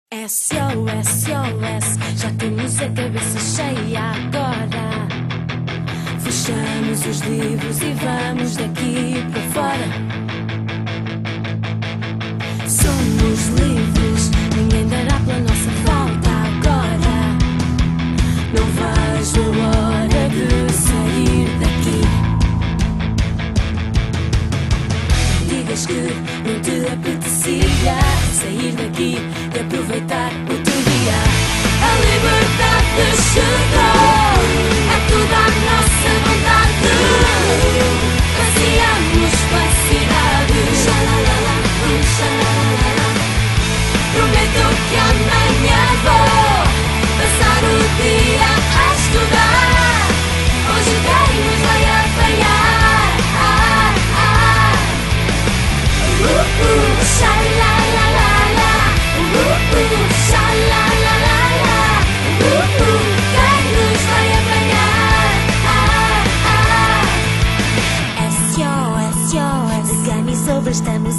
SOS, SOS, já temos a cabeça cheia agora. Fechamos os livros e vamos daqui para fora. Somos livres, ninguém dará pela nossa volta agora. Não vejo a hora de sair daqui. Digas que não te apetecia sair daqui e aproveitar o teu dia. A liberdade chegou, é tudo à nossa vontade. Passeamos pela cidade, xalalala, xalalala. Prometo que amanhã vou passar o dia a estudar. Hoje quem nos vai apanhar? Xalalala, xalalala, quem nos vai apanhar? SOS, SOS, de camisola estamos